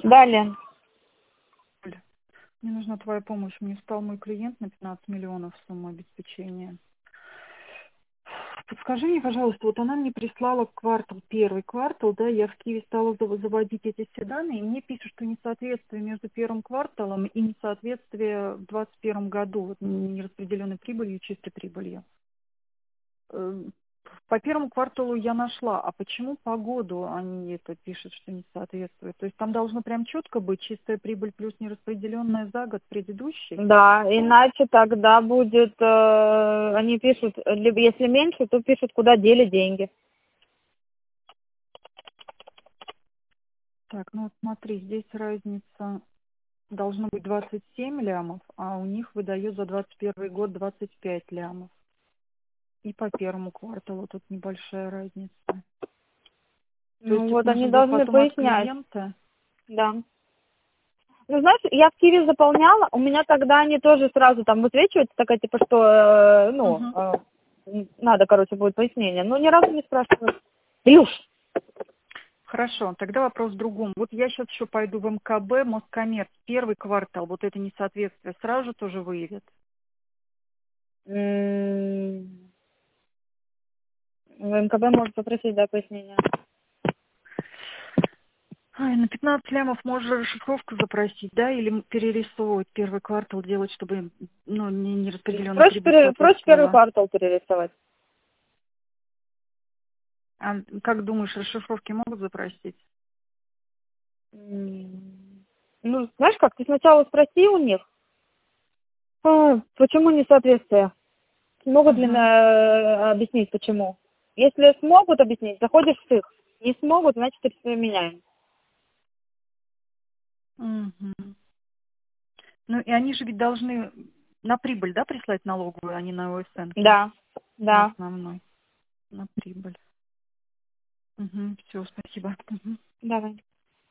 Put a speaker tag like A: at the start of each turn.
A: Далее.
B: Оль, мне нужна твоя помощь. Мне стал мой клиент на 15 миллионов сумма обеспечения. Подскажи мне, пожалуйста, вот она мне прислала квартал, первый квартал, да, я в Киеве стала заводить эти все данные, и мне пишут, что несоответствие между первым кварталом и несоответствие в 2021 году, вот нераспределенной прибылью, чистой прибылью. Э, По первому кварталу я нашла, а почему по году они это пишут, что не соответствует? То есть там должно прям четко быть чистая прибыль плюс нераспределенная за год предыдущий?
A: Да, иначе тогда будет, они пишут, либо если меньше, то пишут, куда дели деньги.
B: Так, ну вот смотри, здесь разница должно быть 27 лямов, а у них выдает за 21 год 25 лямов. И по первому кварталу тут небольшая разница. То
A: Ну
B: есть это
A: вот они
B: нужно будет
A: должны
B: потом от
A: пояснять,
B: клиента?
A: да. Ну, знаешь, я в Киеве заполняла, у меня тогда они тоже сразу там высвечиваются, такая типа, что,
B: Угу.
A: надо, короче, будет пояснение. Но ни разу не спрашивали. Илюш!
B: Хорошо, тогда вопрос в другом. Вот я сейчас еще пойду в МКБ, Москоммерц, первый квартал, вот это несоответствие сразу же тоже выявит?
A: В МКБ может попросить, да, пояснение.
B: Ай, на 15 лямов можно расшифровку запросить, да, или перерисовывать первый квартал, делать, чтобы, ну, не распределенная прибыль
A: Проще первый
B: соответствовала.
A: квартал перерисовать.
B: А как думаешь, расшифровки могут запросить?
A: Ну, знаешь как, ты сначала спроси у них, почему несоответствие. Смогут ли
B: Угу.
A: объяснить, почему. Если смогут объяснить, заходишь в их. Не смогут, значит, и меняем.
B: Угу. Ну, и они же ведь должны на прибыль, да, прислать налоговую, а не на ОСН-ки,
A: Да,
B: на
A: да.
B: основной, на прибыль. Угу. Все, спасибо. Угу.
A: Давай.